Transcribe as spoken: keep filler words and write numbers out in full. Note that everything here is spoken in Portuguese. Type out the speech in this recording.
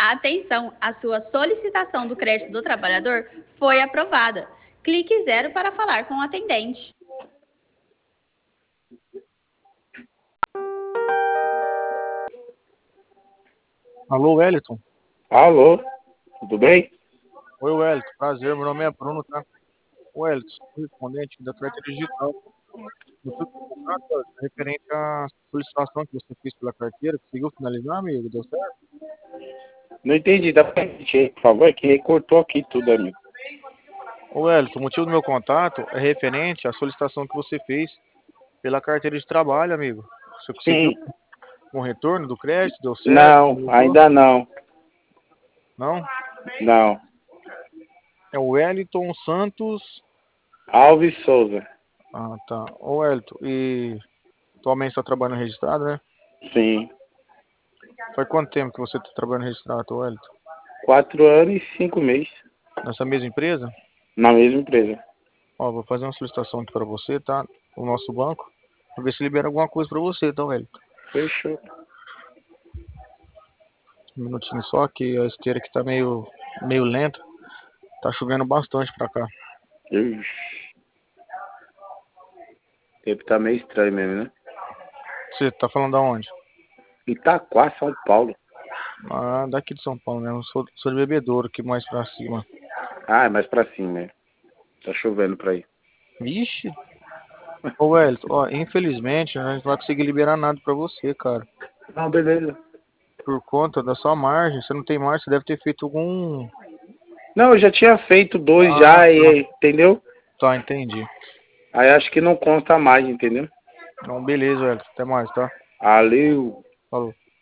Atenção, a sua solicitação do crédito do trabalhador foi aprovada. Clique zero para falar com o atendente. Alô, Wellington? Alô, tudo bem? Oi, Wellington. Prazer, meu nome é Bruno, tá? Wellington, sou correspondente da carteira digital. Eu tô com contato, Wellington, referente à solicitação que você fez pela carteira. Conseguiu finalizar, amigo? Deu certo? Não entendi, dá pra repetir, por favor, é que cortou aqui tudo, amigo. Ô, Wellington, o motivo do meu contato é referente à solicitação que você fez pela carteira de trabalho, amigo. Você conseguiu Sim. um retorno do crédito? Deu certo? Não, Finalizou? ainda não. Não? Não. É o Wellington Santos. Alves Souza. Ah, tá. Ô, Wellington, e atualmente está trabalhando registrado, né? Sim. Faz quanto tempo que você está trabalhando registrado, Wellington? Quatro anos e cinco meses. Nessa mesma empresa? Na mesma empresa. Ó, vou fazer uma solicitação aqui para você, tá? O nosso banco. Pra ver se libera alguma coisa para você, tá, Wellington? Fechou. Um minutinho só, que a esteira aqui tá meio, meio lenta. Tá chovendo bastante pra cá. Ixi. O tempo tá meio estranho mesmo, né? Você tá falando da onde? Itaquá, São Paulo. Ah, daqui de São Paulo mesmo. Sou, sou de Bebedouro, aqui mais pra cima. Ah, é mais pra cima, né? Tá chovendo pra aí. Vixe! Ô, Wellington, ó, infelizmente, a gente não vai conseguir liberar nada pra você, cara. Não, beleza. Por conta da sua margem. Você não tem margem, você deve ter feito algum... Não, eu já tinha feito dois Ah, já, tá. e, entendeu? Tá, entendi. Aí acho que não conta mais, entendeu? Então, beleza, Wellington. Até mais, tá? Valeu. Falou.